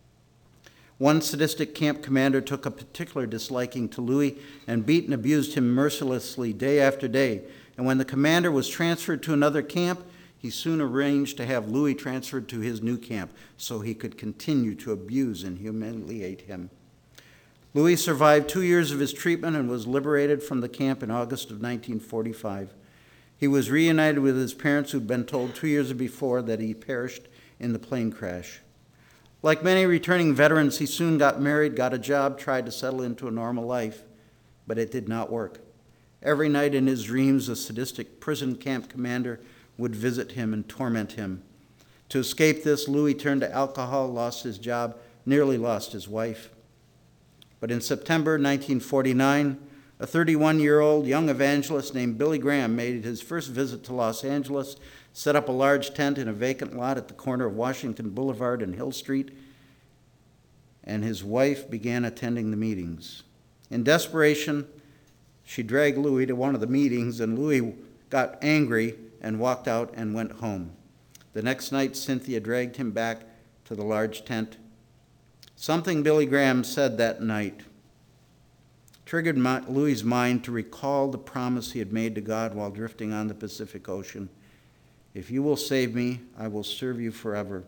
One sadistic camp commander took a particular disliking to Louis and beat and abused him mercilessly day after day. And when the commander was transferred to another camp, he soon arranged to have Louis transferred to his new camp so he could continue to abuse and humiliate him. Louis survived 2 years of his treatment and was liberated from the camp in August of 1945. He was reunited with his parents, who'd been told 2 years before that he perished in the plane crash. Like many returning veterans, he soon got married, got a job, tried to settle into a normal life, but it did not work. Every night in his dreams, a sadistic prison camp commander would visit him and torment him. To escape this, Louis turned to alcohol, lost his job, nearly lost his wife. But in September 1949, a 31-year-old young evangelist named Billy Graham made his first visit to Los Angeles, set up a large tent in a vacant lot at the corner of Washington Boulevard and Hill Street, and his wife began attending the meetings. In desperation, she dragged Louis to one of the meetings, and Louis got angry and walked out and went home. The next night, Cynthia dragged him back to the large tent. Something Billy Graham said that night triggered Louis' mind to recall the promise he had made to God while drifting on the Pacific Ocean. "If you will save me, I will serve you forever."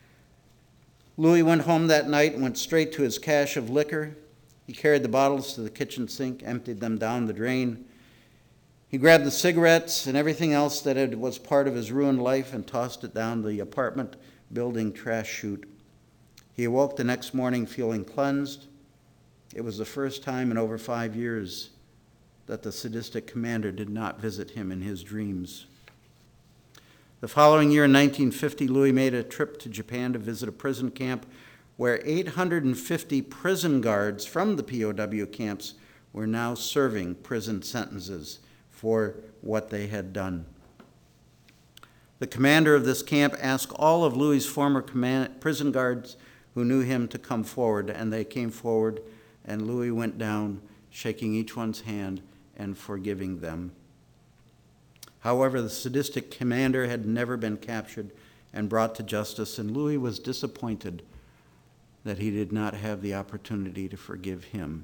Louis went home that night and went straight to his cache of liquor. He carried the bottles to the kitchen sink, emptied them down the drain. He grabbed the cigarettes and everything else that was part of his ruined life and tossed it down the apartment building trash chute. He awoke the next morning feeling cleansed. It was the first time in over 5 years that the sadistic commander did not visit him in his dreams. The following year, in 1950, Louis made a trip to Japan to visit a prison camp where 850 prison guards from the POW camps were now serving prison sentences for what they had done. The commander of this camp asked all of Louis's former prison guards who knew him to come forward, and they came forward, and Louis went down, shaking each one's hand and forgiving them. However, the sadistic commander had never been captured and brought to justice, and Louis was disappointed that he did not have the opportunity to forgive him.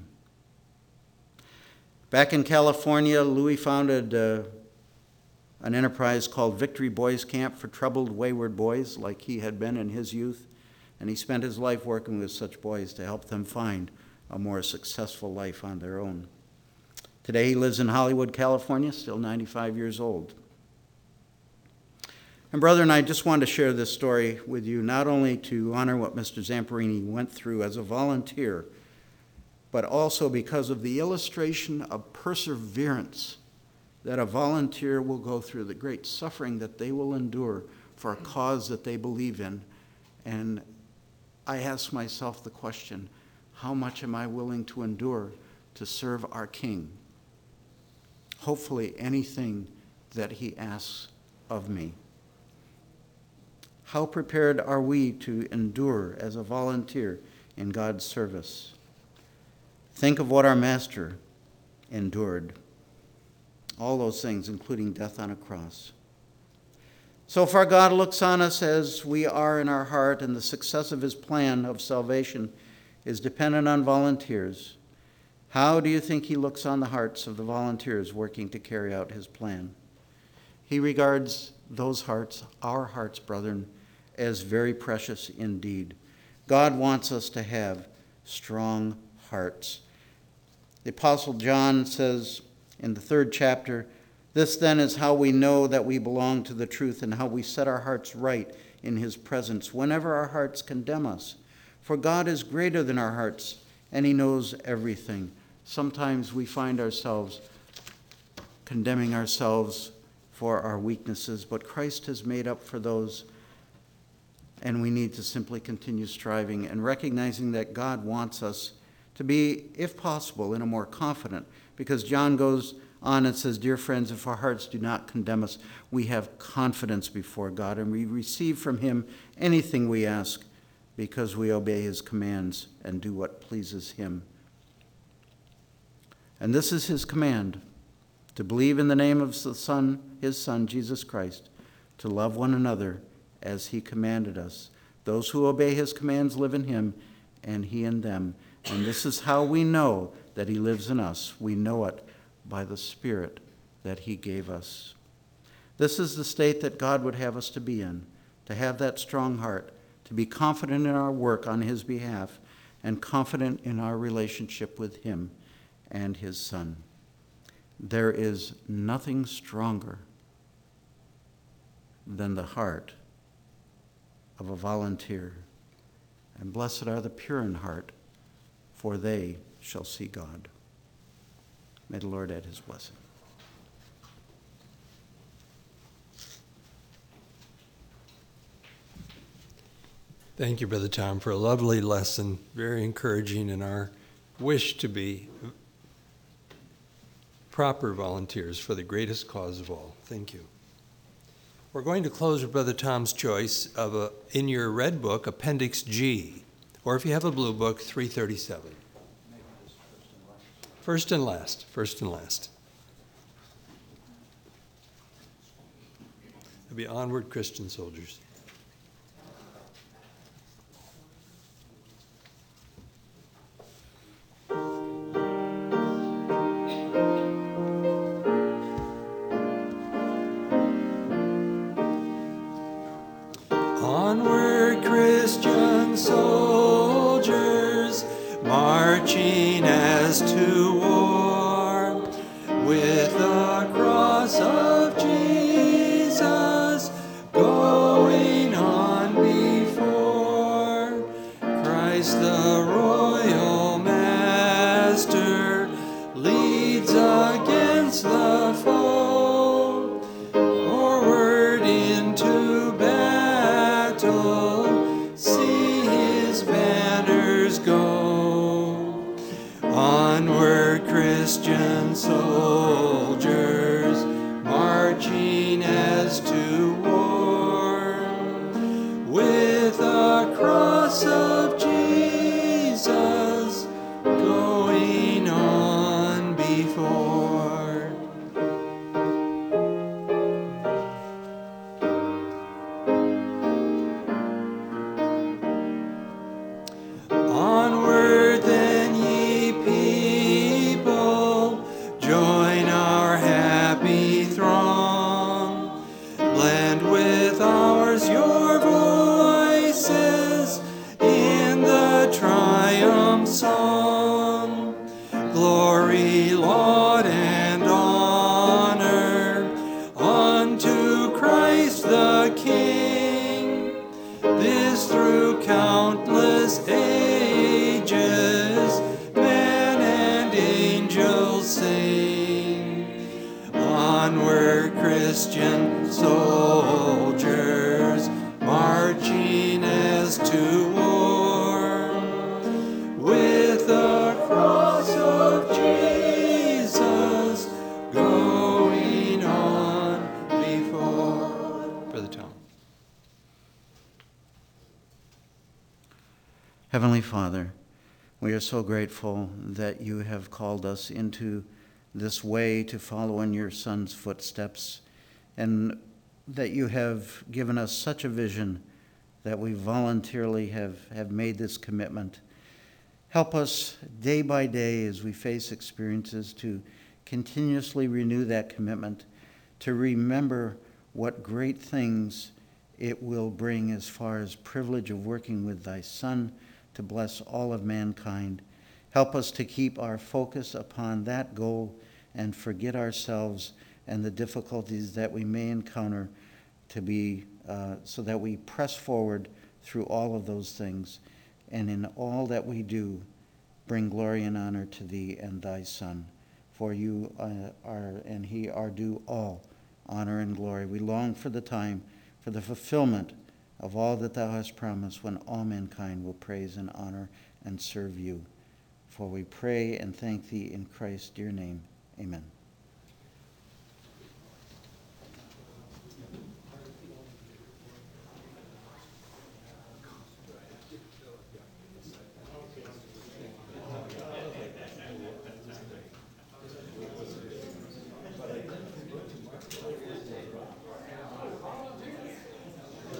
Back in California, Louis founded an enterprise called Victory Boys Camp for troubled, wayward boys like he had been in his youth, and he spent his life working with such boys to help them find a more successful life on their own. Today he lives in Hollywood, California, still 95 years old. And brethren, I just wanted to share this story with you, not only to honor what Mr. Zamperini went through as a volunteer, but also because of the illustration of perseverance that a volunteer will go through, the great suffering that they will endure for a cause that they believe in. And I ask myself the question, how much am I willing to endure to serve our King? Hopefully anything that he asks of me. How prepared are we to endure as a volunteer in God's service? Think of what our Master endured. All those things, including death on a cross. So far, God looks on us as we are in our heart, and the success of his plan of salvation is dependent on volunteers. How do you think he looks on the hearts of the volunteers working to carry out his plan? He regards those hearts, our hearts, brethren, as very precious indeed. God wants us to have strong hearts. The Apostle John says in the 3rd chapter, "This then is how we know that we belong to the truth and how we set our hearts right in his presence whenever our hearts condemn us. For God is greater than our hearts, and he knows everything." Sometimes we find ourselves condemning ourselves for our weaknesses, but Christ has made up for those, and we need to simply continue striving and recognizing that God wants us to be, if possible, in a more confident, because John goes on and says, "Dear friends, if our hearts do not condemn us, we have confidence before God, and we receive from him anything we ask because we obey his commands and do what pleases him." And this is his command, to believe in the name of the Son, his Son, Jesus Christ, to love one another as he commanded us. Those who obey his commands live in him, and he in them. And this is how we know that he lives in us. We know it by the Spirit that he gave us. This is the state that God would have us to be in, to have that strong heart, to be confident in our work on his behalf, and confident in our relationship with him and his Son. There is nothing stronger than the heart of a volunteer. And blessed are the pure in heart, for they shall see God. May the Lord add his blessing. Thank you, Brother Tom, for a lovely lesson, very encouraging in our wish to be proper volunteers for the greatest cause of all. Thank you. We're going to close with Brother Tom's choice of, in your red book, Appendix G, or if you have a blue book, 337. First and last. First and last. It'll be Onward, Christian Soldiers. Onward, Christian soldiers, marching as to war, with the cross of Jesus going on before. Christ the royal master leads again. against the foe, forward into battle, see his banners go. Onward, Christian soldiers, marching as to war, with the cross of Jesus going on before. Onward then, ye people, join our happy throng. Blend with ours your voices in the triumph song. Glory, laud, and honor unto Christ the King. This through countless ages, man and angels sing. Onward, Christian soldiers, marching as to war, with the cross of Jesus going on before. Brother Tom. Heavenly Father, we are so grateful that you have called us into this way to follow in your Son's footsteps, and that you have given us such a vision that we voluntarily have made this commitment. Help us day by day as we face experiences to continuously renew that commitment, to remember what great things it will bring as far as privilege of working with thy Son to bless all of mankind. Help us to keep our focus upon that goal and forget ourselves and the difficulties that we may encounter to be so that we press forward through all of those things, and in all that we do, bring glory and honor to thee and thy Son. For you are, and he are due all honor and glory. We long for the time, for the fulfillment of all that thou hast promised, when all mankind will praise and honor and serve you. For we pray and thank thee in Christ's dear name. Amen.